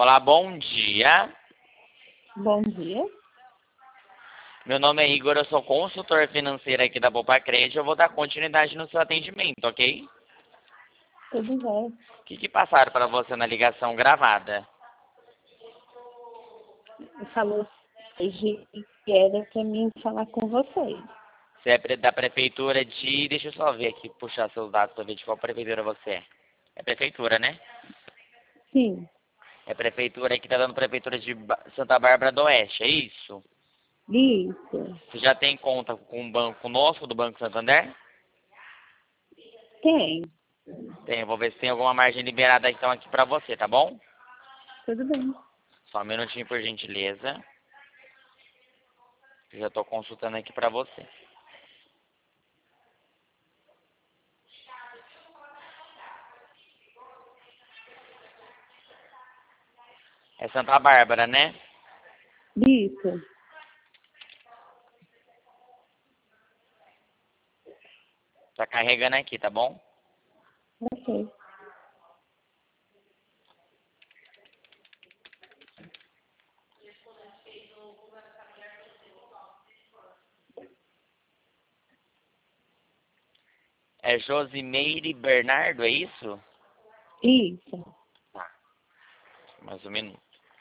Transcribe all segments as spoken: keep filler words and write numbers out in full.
Olá, bom dia. Bom dia. Meu nome é Igor, eu sou consultor financeiro aqui da Poupa Crédito. Eu vou dar continuidade no seu atendimento, ok? Tudo bem. O que, que passaram para você na ligação gravada? Falou que era para mim falar com vocês. Você é pre- da prefeitura de... Deixa eu só ver aqui, puxar seus dados para ver de qual prefeitura você é. É prefeitura, né? Sim, É prefeitura aqui, tá dando prefeitura de Ba- Santa Bárbara do Oeste, é isso? isso. Você já tem conta com o banco conosco, do Banco Santander? Tem. Tem, eu vou ver se tem alguma margem liberada então aqui para você, tá bom? Tudo bem. Só um minutinho, por gentileza. Eu já estou consultando aqui para você. É Santa Bárbara, né? Isso. Tá carregando aqui, tá bom? Ok. É Josimeire Bernardo, é isso? Isso. Tá, mais um minuto.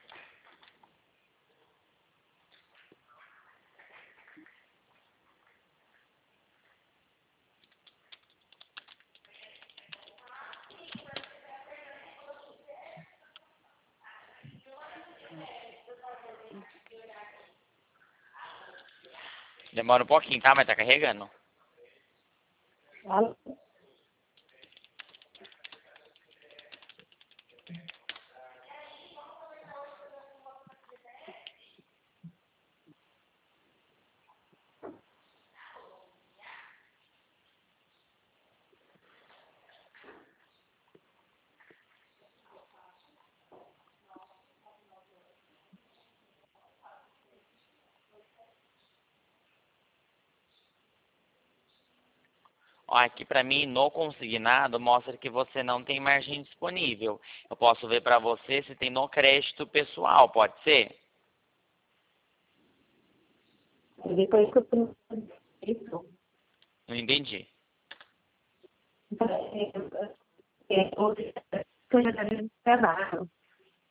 Demora um pouquinho, tá? Mas tá carregando. Alô? Ó, aqui para mim, no consignado, mostra que você não tem margem disponível. Eu posso ver para você se tem no crédito pessoal, pode ser? Depois que eu tenho isso. Não entendi. É, é, hoje, estou já trabalho.